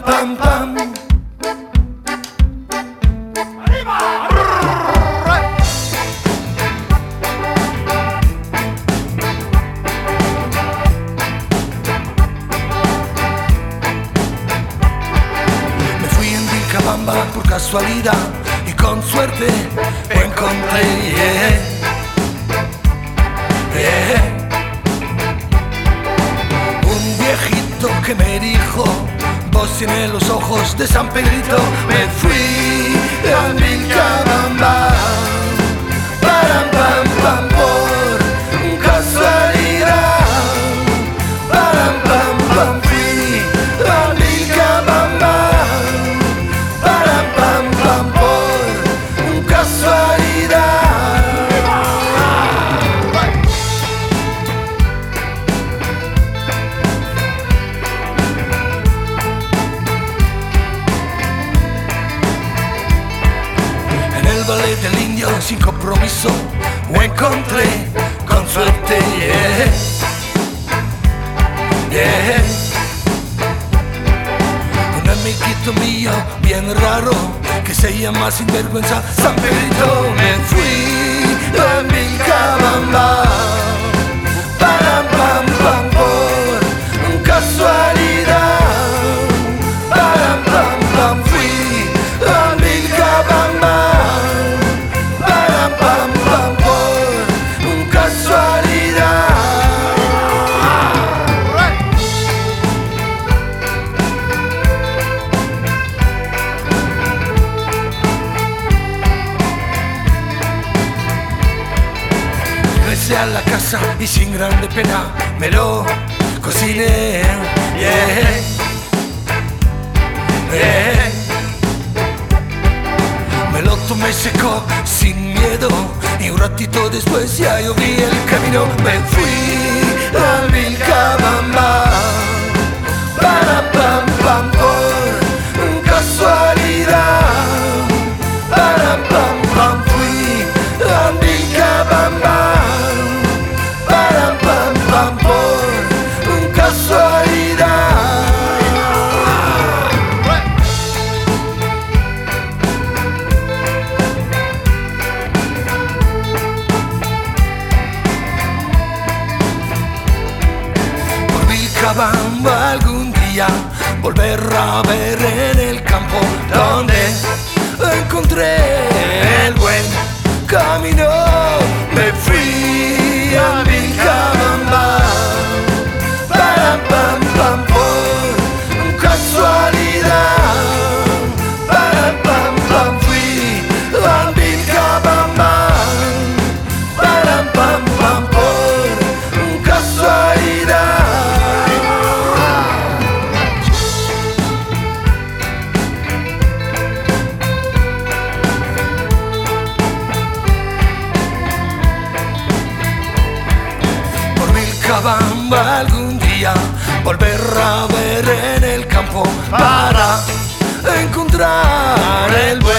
pam, pam. Me fui en Vilcabamba por casualidad y con suerte encontré, un viejito que me dijo: vos tienes los ojos de San Pedrito. Me fui a Vilcabamba, param, pam, pam, por casualidad. Param, pam, pam, fui a Vilcabamba, param, pam, pam, por casualidad. En el ballet del Indio, sin compromiso, lo encontré con suerte, un amiguito mío bien raro que se llama sinvergüenza San Pedrito. Me fui a Vilcabamba, param, pam, pam, por casualidad. Param, pam, pam, fui a Vilcabamba, param, pam, pam, por casualidad. Regresé a la casa y sin grande pena me lo cociné, me lo tomé seco, sin miedo, y un ratito después ya yo vi el camino. Me fui a Vilcabamba, param, pam, pam, por casualidad. Param, pam, pam, fui a Vilcabamba, param, pam, pam, por casualidad. Por Vilcabamba algún día volver a ver en el campo donde encontré el buen camino. Me fui a Vilcabamba, param, pam, pam, por casualidad. Param, pam, pam, fui a Vilcabamba, param, pam, pam, por casualidad. Por Vilcabamba algún día volver a ver en el campo para encontrar el buen